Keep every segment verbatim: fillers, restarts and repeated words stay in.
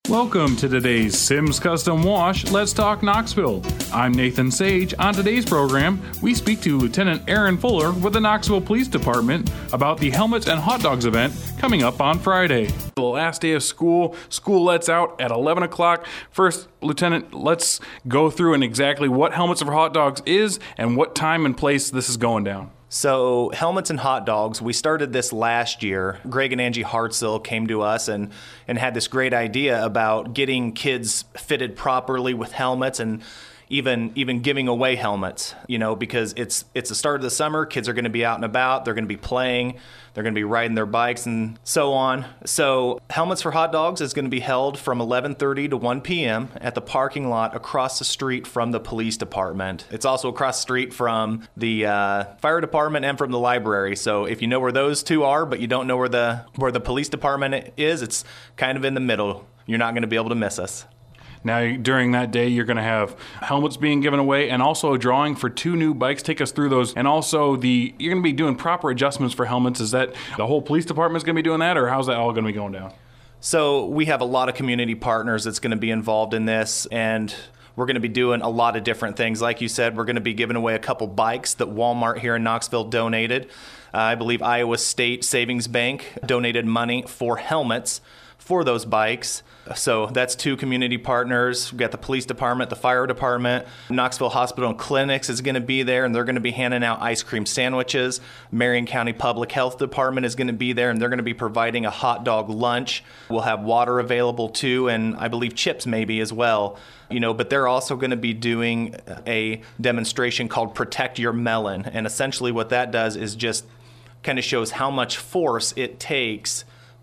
Welcome to today's Sims Custom Wash Let's Talk Knoxville. I'm Nathan Sage. On today's program, we speak to Lieutenant Aaron Fuller with the Knoxville Police Department about the Helmets and Hot Dogs event coming up on Friday. The last day of school, school lets out at eleven o'clock. First, Lieutenant, let's go through and exactly what Helmets for Hot Dogs is and what time and place this is going down. So Helmets and Hot Dogs, we started this last year. Greg and Angie Hartzell came to us and, and had this great idea about getting kids fitted properly with helmets and even even giving away helmets, you know, because it's it's the start of the summer. Kids are going to be out and about. They're going to be playing. They're going to be riding their bikes and so on. So Helmets for Hot Dogs is going to be held from eleven thirty to one p.m. at the parking lot across the street from the police department. It's also across the street from the uh, fire department and from the library. So if you know where those two are, but you don't know where the where the police department is, it's kind of in the middle. You're not going to be able to miss us. Now, during that day, you're going to have helmets being given away and also a drawing for two new bikes. Take us through those. And also, the you're going to be doing proper adjustments for helmets. Is that the whole police department is going to be doing that, or how's that all going to be going down? So we have a lot of community partners that's going to be involved in this, and we're going to be doing a lot of different things. Like you said, we're going to be giving away a couple bikes that Walmart here in Knoxville donated. Uh, I believe Iowa State Savings Bank donated money for helmets for those bikes. So that's two community partners. We've got the police department, the fire department. Knoxville Hospital and Clinics is going to be there, and they're going to be handing out ice cream sandwiches. Marion County Public Health Department is going to be there, and they're going to be providing a hot dog lunch. We'll have water available too, and I believe chips maybe as well. You know, but they're also going to be doing a demonstration called Protect Your Melon. And essentially what that does is just kind of shows how much force it takes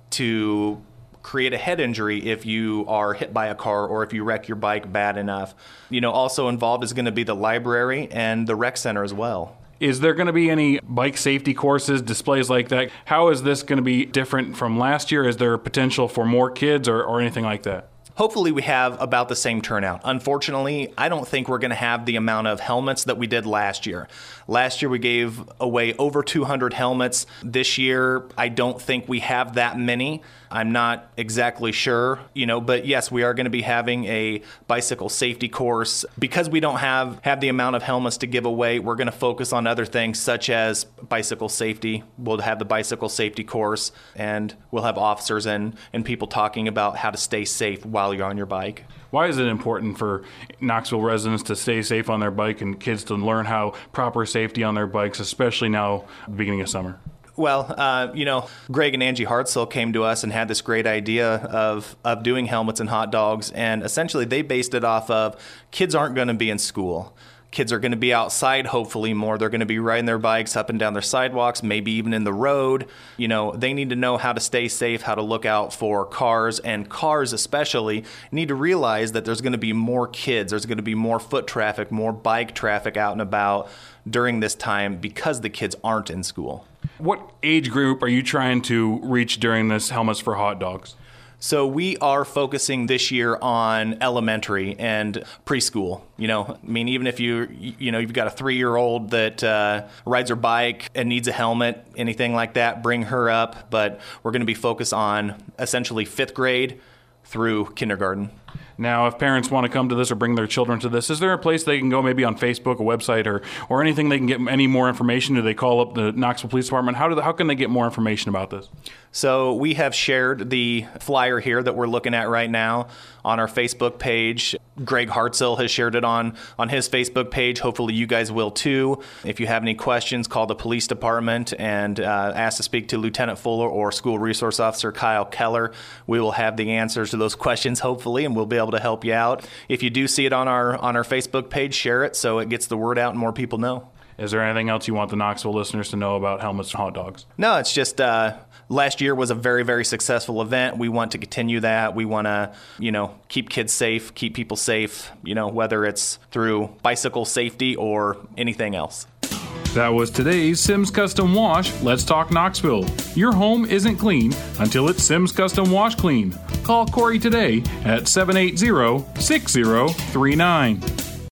to create a head injury if you are hit by a car or if you wreck your bike bad enough. You know, also involved is going to be the library and the rec center as well. Is there going to be any bike safety courses, displays like that? How is this going to be different from last year? Is there potential for more kids or, or anything like that? Hopefully we have about the same turnout. Unfortunately, I don't think we're going to have the amount of helmets that we did last year. Last year we gave away over two hundred helmets. This year, I don't think we have that many. I'm not exactly sure, you know, but yes, we are going to be having a bicycle safety course. Because we don't have, have the amount of helmets to give away, we're going to focus on other things such as bicycle safety. We'll have the bicycle safety course, and we'll have officers and, and people talking about how to stay safe while you're on your bike. Why is it important for Knoxville residents to stay safe on their bike and kids to learn how proper safety on their bikes, especially now, at the beginning of summer? Well, uh, you know, Greg and Angie Hartzell came to us and had this great idea of, of doing helmets and hot dogs, and essentially they based it off of kids aren't going to be in school. Kids are going to be outside, hopefully more. They're going to be riding their bikes up and down their sidewalks, maybe even in the road. You know, they need to know how to stay safe, how to look out for cars, and cars especially need to realize that there's going to be more kids. There's going to be more foot traffic, more bike traffic out and about during this time because the kids aren't in school. What age group are you trying to reach during this Helmets for Hot Dogs? So we are focusing this year on elementary and preschool. You know, I mean, even if you, you know, you've got a three-year-old that uh, rides her bike and needs a helmet, anything like that, bring her up. But we're going to be focused on essentially fifth grade through kindergarten. Now, if parents want to come to this or bring their children to this, is there a place they can go, maybe on Facebook, a website, or or anything they can get any more information? Do they call up the Knoxville Police Department? How do they, how can they get more information about this? So we have shared the flyer here that we're looking at right now on our Facebook page. Greg Hartzell has shared it on, on his Facebook page. Hopefully you guys will too. If you have any questions, call the police department and uh, ask to speak to Lieutenant Fuller or School Resource Officer Kyle Keller. We will have the answers to those questions, hopefully, and we'll be able to help you out. If you do see it on our on our Facebook page, share it so it gets the word out and more people know. Is there anything else you want the Knoxville listeners to know about Helmets and Hot Dogs? No, it's just uh, last year was a very, very successful event. We want to continue that. We want to, you know, keep kids safe, keep people safe, you know, whether it's through bicycle safety or anything else. That was today's Sims Custom Wash Let's Talk Knoxville. Your home isn't clean until it's Sims Custom Wash Clean. Call Corey today at seven eight zero, six zero three nine.